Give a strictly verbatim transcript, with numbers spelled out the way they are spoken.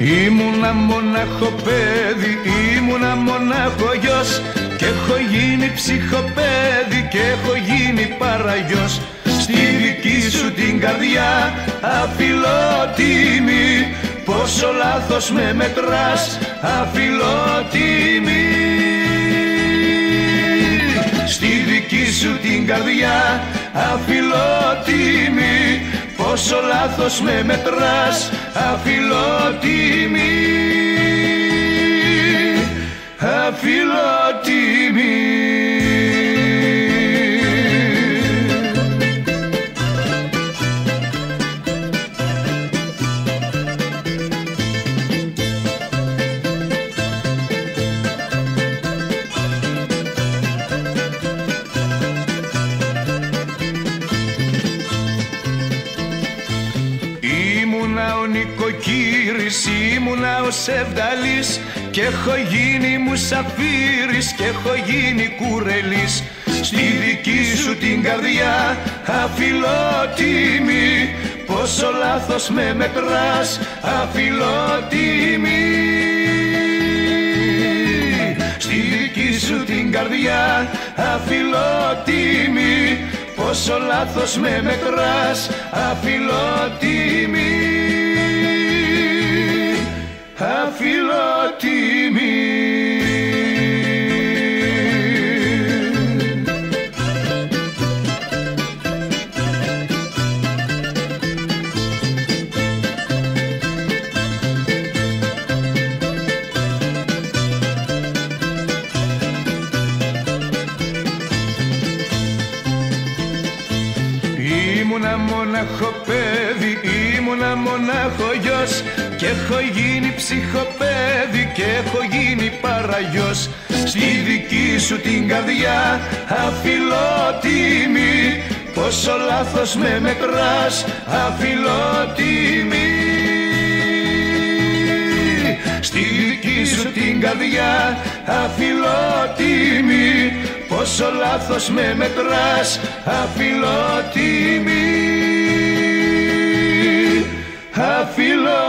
Ήμουνα μονάχο παιδί, ήμουνα μονάχο γιος, και έχω γίνει ψυχοπαίδι και έχω γίνει παραγιός. Στη δική σου την καρδιά αφιλότιμη, πόσο λάθος με μετράς αφιλότιμη. Στη δική σου την καρδιά αφιλότιμη, πόσο λάθος με μετράς αφιλότιμη, αφιλότιμη. Ήμουνα ο νοικοκύρης, ήμουνα ο Σεβδαλής, και έχω γίνει μουσαφίρης και έχω γίνει κουρελής. Στη δική σου την καρδιά αφιλότιμη, πόσο λάθος με μετράς αφιλότιμη. Στη δική σου την καρδιά αφιλότιμη, πόσο λάθος με μετράς αφιλότιμη, αφιλότιμη. Ήμουνα μονάχο παιδί, ήμουνα μονάχο γιος, και έχω γίνει ψυχοπαίδι και έχω γίνει παραγιός. Στη δική σου την καρδιά αφιλότιμη, πόσο λάθος με μετράς αφιλότιμη. Στη δική σου την καρδιά αφιλότιμη, πόσο λάθος με μετράς αφιλότιμη, αφιλότιμη.